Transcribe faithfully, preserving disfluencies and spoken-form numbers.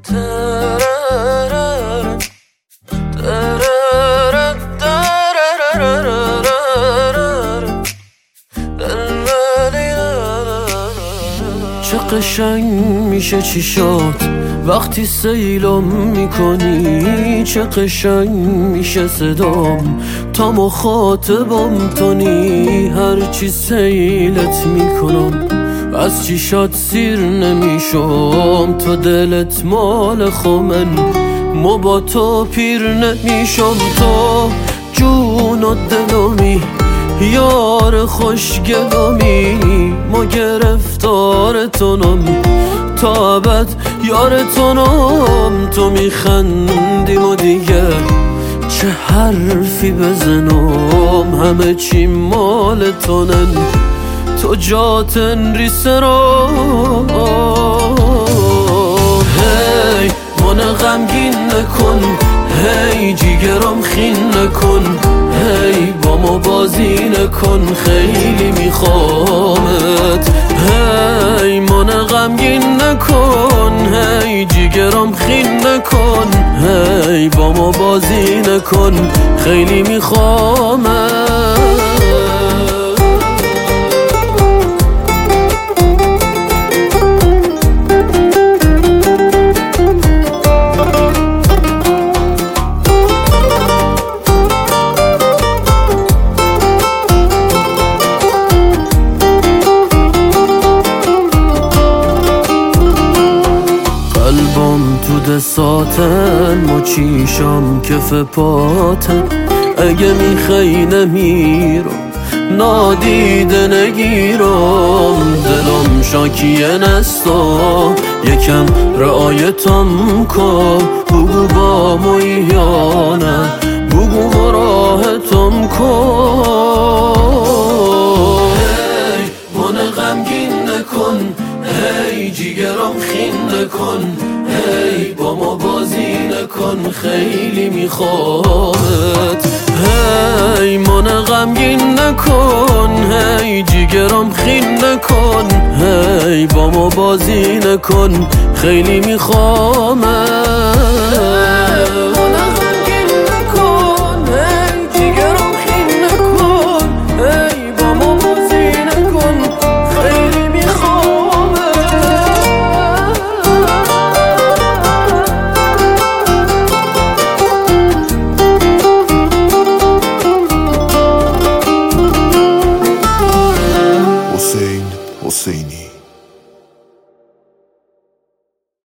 چه قشنگ میشه چیشات وقتی سیلم میکنی، چه قشنگ میشه صدام تا مخاطبم تونی. هرچی سیلت میکنم از چیشات سیر نمیشم، تو دلت مال خومن ما با تو پیر نمیشم. تو جون و دلمی یار خوشگلمی، ما گرفتار تونم تا ابد یار تونم. تو میخندی و دیگه چه حرفی بزنم، همه چی مال تونن تو جاتن ریسرا. هی من غمگین نکن، هی جیگرم خین نکن، هی با ما بازی نکن خیلی میخوامت. هی من غمگین نکن، هی جیگرم خین نکن، هی با ما بازی نکن خیلی میخوامت. قلبم تو دستاتن، مچیشم کف پاتن. اگه میخوای نمیرم نادیده نگیرم، دلم شاکیه نستا یکم رعایتم کن. بگو با موی یا نه، بگو مراحتم کن. هی من غمگین نکن، هی جیگرم خین نکن، هی با ما بازی نکن خیلی میخوامت. هی من غمگین نکن، هی جیگرم خین نکن، هی با ما بازی نکن خیلی میخوامت.